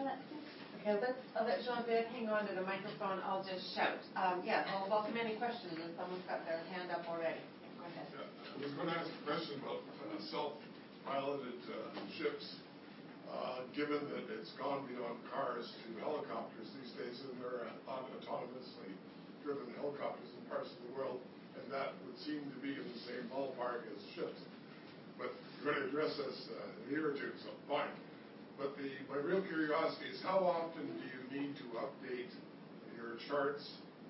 that thing? Okay, I'll let Jean-Viv hang on to the microphone. I'll just shout. Yeah, I'll welcome any questions if someone's got their hand up already. Go ahead. Yeah, I was going to ask a question about self-piloted ships. Given that it's gone beyond cars to helicopters these days, and there are autonomously driven helicopters in parts of the world, and that would seem to be in the same ballpark as ships. But you're going to address this in a year or two, so fine. But my real curiosity is how often do you need to update your charts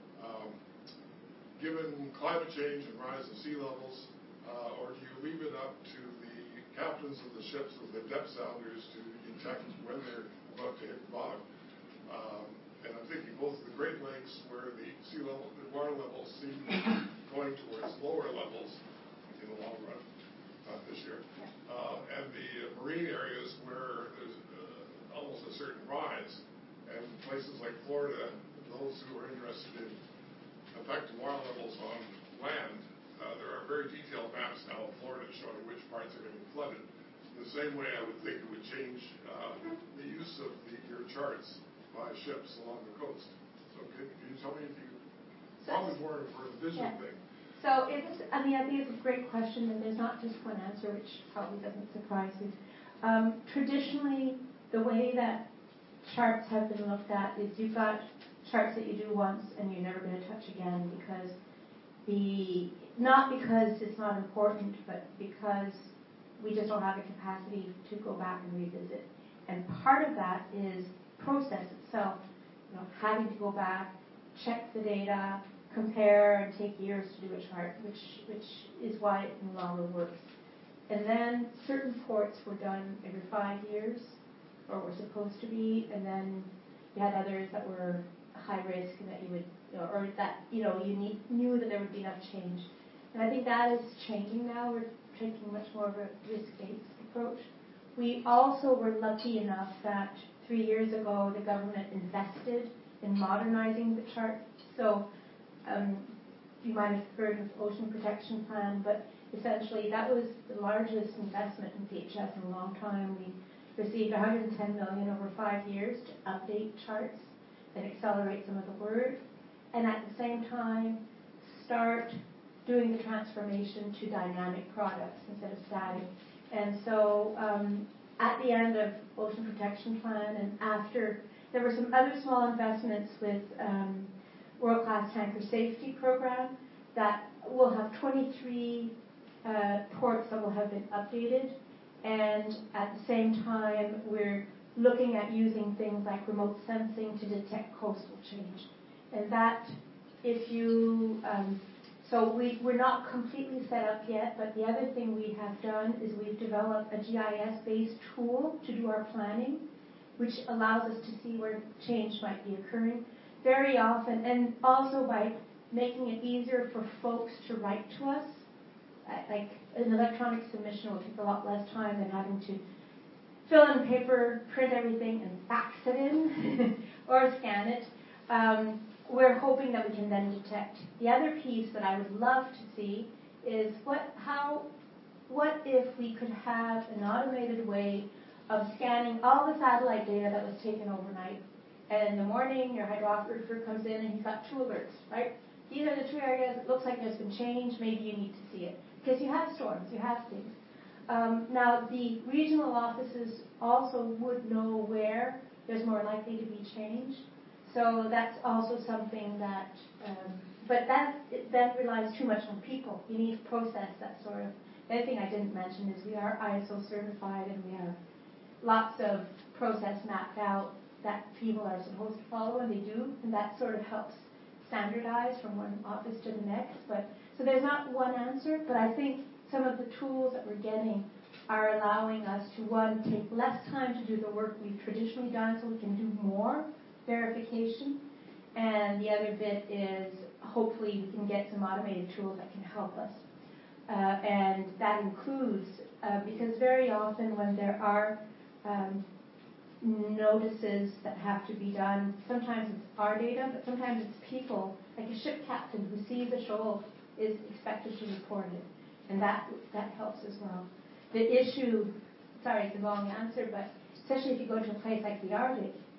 given climate change and rise of sea levels, or do you leave it up to the captains of the ships with the depth sounders to detect when they're about to hit the bottom? And I'm thinking both of the Great Lakes, where the water levels seem to be going towards lower levels in the long run, not this year, and the marine areas where there's almost a certain rise, and places like Florida, those who are interested in effective water levels on land, there are very detailed maps now of Florida showing which parts are getting flooded. In the same way, I would think it would change the use of your charts by ships along the coast. So can you tell me if you probably more for the vision thing? So I think it's a great question, and there's not just one answer, which probably doesn't surprise you. Traditionally, the way that charts have been looked at is you've got charts that you do once and you're never going to touch again because not because it's not important, but because we just don't have the capacity to go back and revisit. And part of that is process itself, having to go back, check the data, compare, and take years to do a chart, which is why it no longer works. And then certain ports were done every 5 years, or were supposed to be, and then you had others that were high risk and that you would, or that you knew that there would be enough change. And I think that is changing now. We're taking much more of a risk-based approach. We also were lucky enough that 3 years ago the government invested in modernizing the chart. So you might have heard of the Ocean Protection Plan, but essentially that was the largest investment in PHS in a long time. We received $110 million over 5 years to update charts and accelerate some of the work, and at the same time start doing the transformation to dynamic products instead of static. And so at the end of Ocean Protection Plan, and after, there were some other small investments with World Class Tanker Safety Program that will have 23 ports that will have been updated. And at the same time, we're looking at using things like remote sensing to detect coastal change. And that, so we're not completely set up yet, but the other thing we have done is we've developed a GIS-based tool to do our planning, which allows us to see where change might be occurring very often, and also by making it easier for folks to write to us. Like an electronic submission will take a lot less time than having to fill in paper, print everything, and fax it in or scan it. We're hoping that we can then detect. The other piece that I would love to see is what if we could have an automated way of scanning all the satellite data that was taken overnight, and in the morning your hydrographer comes in and he's got 2 alerts, right? These are the 2 areas, it looks like there's been change, maybe you need to see it. Because you have storms, you have things. Now, the regional offices also would know where there's more likely to be change. So that's also something that, but that relies too much on people. You need to process that sort of. The other thing I didn't mention is we are ISO certified and we have lots of process mapped out that people are supposed to follow, and they do, and that sort of helps standardize from one office to the next. So there's not one answer, but I think some of the tools that we're getting are allowing us to, one, take less time to do the work we've traditionally done so we can do more verification, and the other bit is hopefully we can get some automated tools that can help us. And that includes, because very often when there are notices that have to be done, sometimes it's our data, but sometimes it's people, like a ship captain who sees a shoal is expected to report it, and that helps as well. The issue, sorry, it's a long answer, but especially if you go to a place like the Arctic,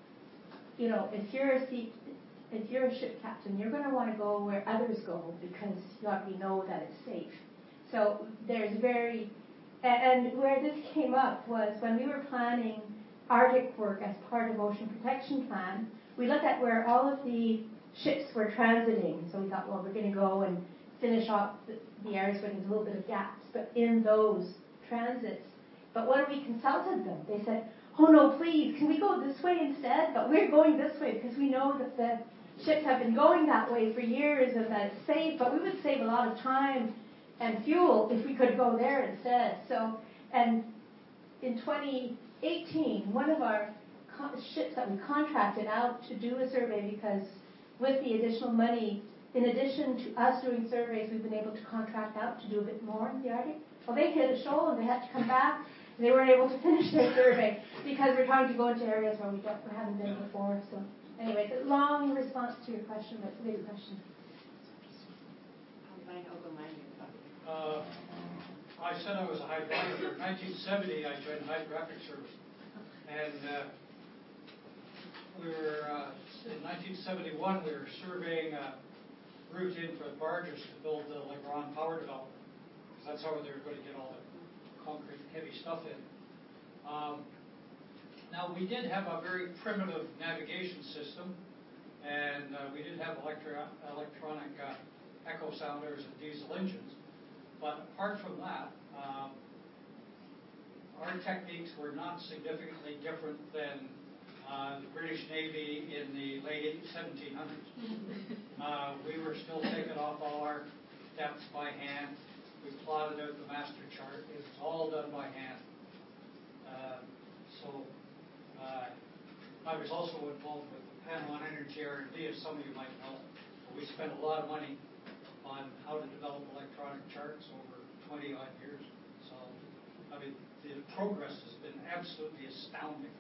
if you're a ship captain, you're going to want to go where others go because you already know that it's safe. So there's and where this came up was when we were planning Arctic work as part of Ocean Protection Plan, we looked at where all of the ships were transiting. So we thought, well, we're going to go and finish off the areas where there's a little bit of gaps, but in those transits. But when we consulted them, they said, oh no, please, can we go this way instead? But we're going this way because we know that the ships have been going that way for years and that it's safe, but we would save a lot of time and fuel if we could go there instead. So, and in 2018, one of our ships that we contracted out to do a survey, because with the additional money, in addition to us doing surveys, we've been able to contract out to do a bit more in the Arctic. Well, they hit a shoal and they had to come back. And they weren't able to finish their survey because we're trying to go into areas where we haven't been before. So, anyway, it's a long response to your question, but it's a big question. I said I was a hydrographer. In 1970, I joined the Hydrographic Service. And in 1971, we were surveying a route in for the barges to build the LeGrand power development. Because that's how they were going to get all the concrete heavy stuff in. Now, we did have a very primitive navigation system, and we did have electronic echo sounders and diesel engines. But apart from that, our techniques were not significantly different than the British Navy in the late 1700s. We were still taking off all our depths by hand. We plotted out the master chart. It was all done by hand. I was also involved with the Panama Energy R&D, as some of you might know. We spent a lot of money on how to develop electronic charts over 20-odd years. So, I mean, the progress has been absolutely astounding.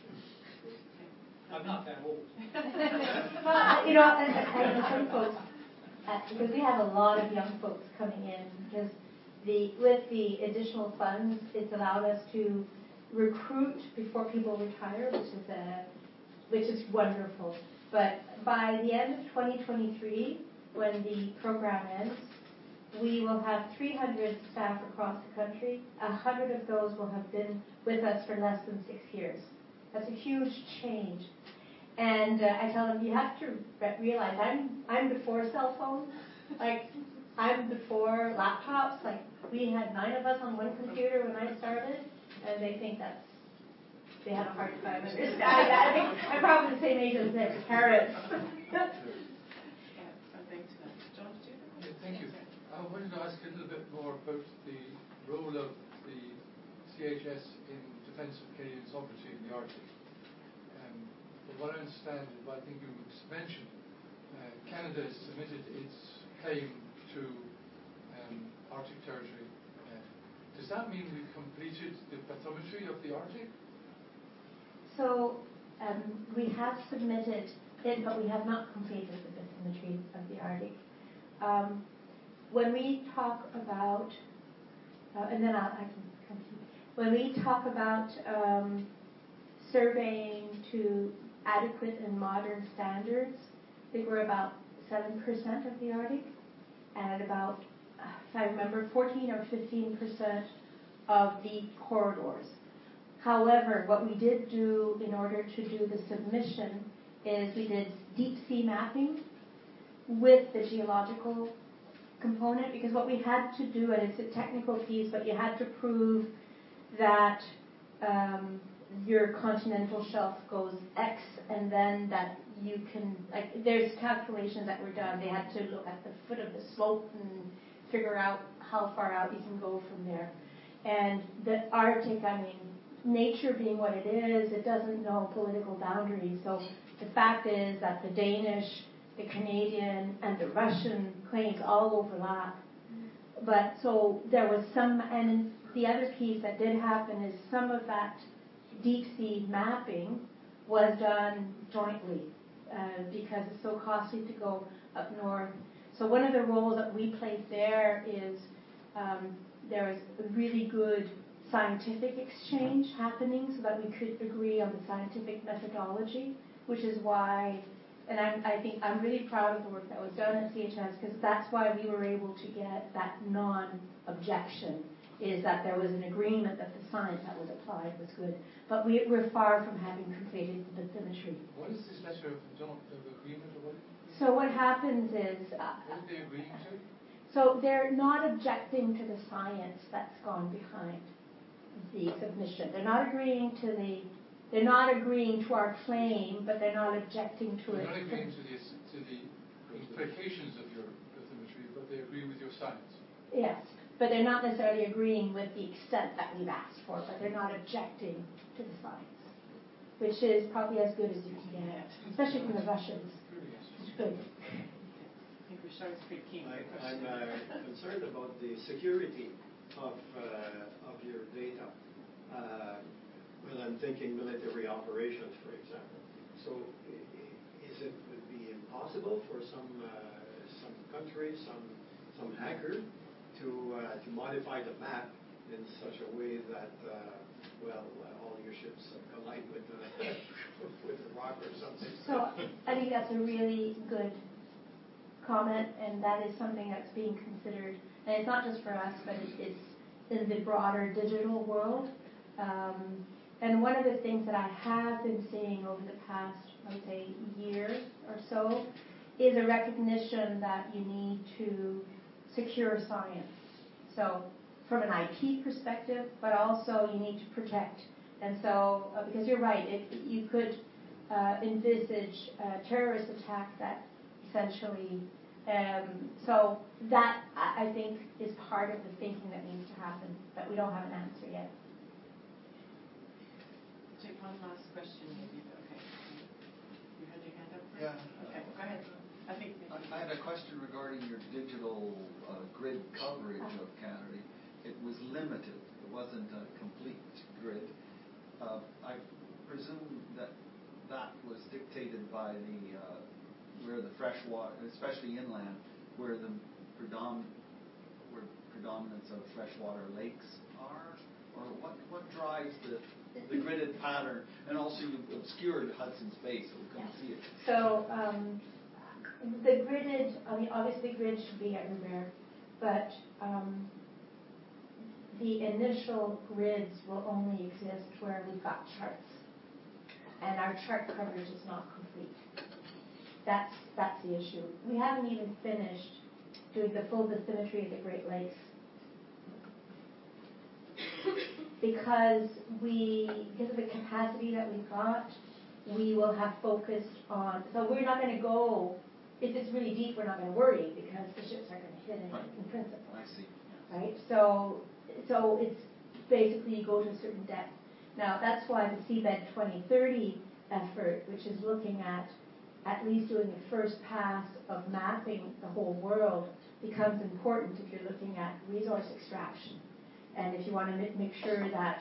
I'm not that old. Well, I know some folks, because we have a lot of young folks coming in, because with the additional funds, it's allowed us to recruit before people retire, which is wonderful. But by the end of 2023, when the program ends, we will have 300 staff across the country. 100 of those will have been with us for less than 6 years. That's a huge change. And I tell them, you have to realize I'm before cell phones. Like, I'm before laptops. Like, we had 9 of us on one computer when I started, and they think they have a hard time understanding that. I think I'm probably the same age as their parents. John, did you? Yeah, thank you. I wanted to ask a little bit more about the role of the CHS in defence of Canadian sovereignty in the Arctic. From what I understand, I think you mentioned, Canada has submitted its claim to Arctic territory. Does that mean we've completed the bathymetry of the Arctic? So we have submitted it, but we have not completed the bathymetry of the Arctic. When we talk about, and then I can continue. When we talk about surveying to adequate and modern standards, I think we're about 7% of the Arctic, and about, if I remember, 14 or 15% of the corridors. However, what we did do in order to do the submission is we did deep sea mapping with the geological component, because what we had to do, and it's a technical piece, but you had to prove that your continental shelf goes X, and then that you can, like, there's calculations that were done. They had to look at the foot of the slope and figure out how far out you can go from there. And the Arctic, I mean, nature being what it is, it doesn't know political boundaries. So the fact is that the Danish, the Canadian, and the Russian claims all overlap. But so there was some, and the other piece that did happen is some of that deep sea mapping was done jointly because it's so costly to go up north. So one of the roles that we played there is there was a really good scientific exchange happening so that we could agree on the scientific methodology which is why, and I think I'm really proud of the work that was done at CHS, because that's why we were able to get that non-objection, is that there was an agreement that the science that was applied was good. But we're far from having completed the bathymetry. What is this letter of agreement or what? So what happens is... what are they agreeing to? So they're not objecting to the science that's gone behind the submission. They're not agreeing to our claim, but they're not objecting to it. They're not agreeing to the implications of your bathymetry, but they agree with your science. Yes, but they're not necessarily agreeing with the extent that we've asked for, but they're not objecting to the science, which is probably as good as you can get, especially from the Russians. It's good. I think we're starting to speak keen. I'm concerned about the security of your data when I'm thinking military operations, for example. So, would be impossible for some country, some hacker to modify the map in such a way that all your ships collide with with a rock or something? So I think that's a really good comment, and that is something that's being considered. And it's not just for us, but it's in the broader digital world. And one of the things that I have been seeing over the past, I would say, year or so, is a recognition that you need to secure science. So from an IP perspective, but also you need to protect. And so, because you're right, you could envisage a terrorist attack that essentially, so that I think is part of the thinking that needs to happen, but we don't have an answer yet. Take one last question, maybe. Okay. You had your hand up first? Yeah. Okay, go ahead. I had a question regarding your digital grid coverage of Canada. It was limited. It wasn't a complete grid. I presume that was dictated by where the fresh water, especially inland, where the predominance of freshwater lakes are, or what drives the gridded pattern? And also you obscured Hudson's Bay, so we couldn't see it. So the gridded, obviously grid should be everywhere, but the initial grids will only exist where we've got charts, and our chart coverage is not complete. That's the issue. We haven't even finished doing the full bathymetry of the Great Lakes because of the capacity that we've got, we will have focused on. So we're not going to go. If it's really deep, we're not going to worry because the ships are going to hit it in principle. I see. Right? So it's basically you go to a certain depth. Now that's why the Seabed 2030 effort, which is looking at least doing a first pass of mapping the whole world, becomes important if you're looking at resource extraction. And if you want to make sure that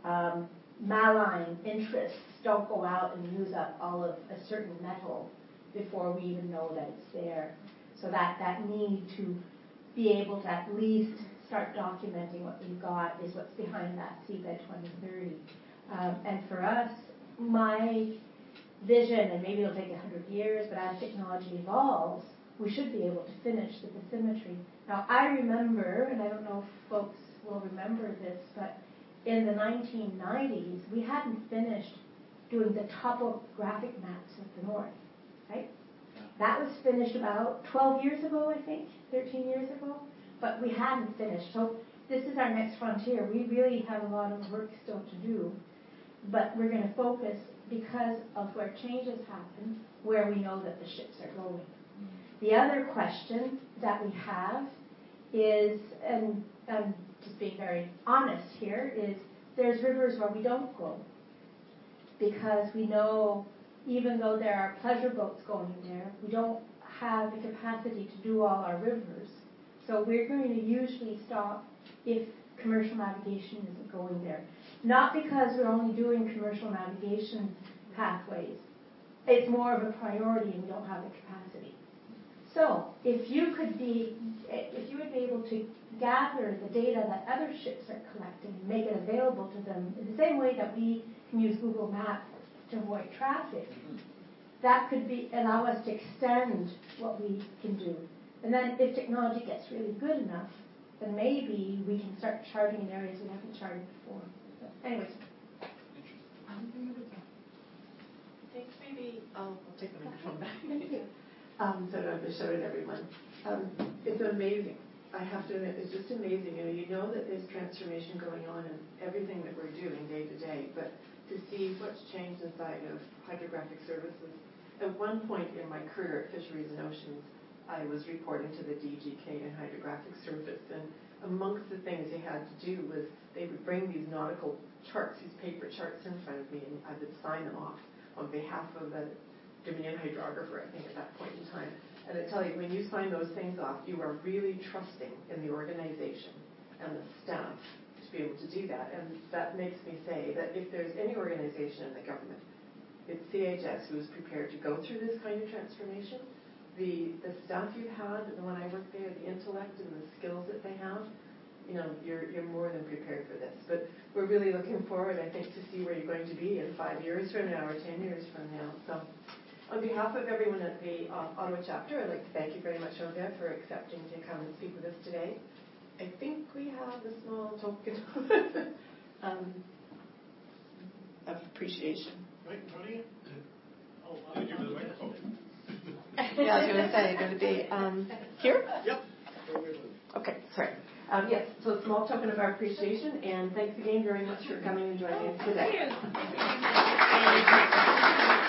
malign interests don't go out and use up all of a certain metal before we even know that it's there. So that need to be able to at least start documenting what we've got is what's behind that Seabed 2030. And for us, my vision, and maybe it'll take 100 years, but as technology evolves, we should be able to finish the bathymetry. Now, I remember, and I don't know if folks will remember this, but in the 1990s, we hadn't finished doing the topographic maps of the North, right? That was finished about 12 years ago, I think, 13 years ago, but we hadn't finished. So this is our next frontier. We really have a lot of work still to do, but we're going to focus because of where changes happen, where we know that the ships are going. The other question that we have is, and I'm just being very honest here, is there's rivers where we don't go because we know even though there are pleasure boats going there, we don't have the capacity to do all our rivers. So we're going to usually stop if commercial navigation isn't going there. Not because we're only doing commercial navigation pathways. It's more of a priority and we don't have the capacity. So if you would be able to gather the data that other ships are collecting and make it available to them in the same way that we can use Google Maps to avoid traffic, that could allow us to extend what we can do. And then if technology gets really good enough, then maybe we can start charging in areas we haven't charged before. But anyways. I think maybe I'll take the microphone back. Thank you. So I don't have to shout at everyone. It's amazing. I have to admit, it's just amazing. You know that there's transformation going on in everything that we're doing day to day, but to see what's changed inside of hydrographic services. At one point in my career at Fisheries and Oceans, I was reporting to the DGK in hydrographic service, and amongst the things they had to do was they would bring these nautical charts, these paper charts in front of me, and I would sign them off on behalf of the Dominion hydrographer, I think, at that point in time. And I tell you, when you sign those things off, you are really trusting in the organization and the staff to be able to do that. And that makes me say that if there's any organization in the government, it's CHS who is prepared to go through this kind of transformation. The staff you've had, and when I worked there, the intellect and the skills that they have, you're more than prepared for this. But we're really looking forward, I think, to see where you're going to be in 5 years from now or 10 years from now. So on behalf of everyone at the Ottawa chapter, I'd like to thank you very much, Jean-Pierre, for accepting to come and speak with us today. I think we have a small token of appreciation. Right in front of you? Oh, Did you give me the microphone? Yeah, I was going to say, going to be here? Yep. Okay, sorry. Yes, so a small token of our appreciation, and thanks again very much for coming and joining us today. Thank you.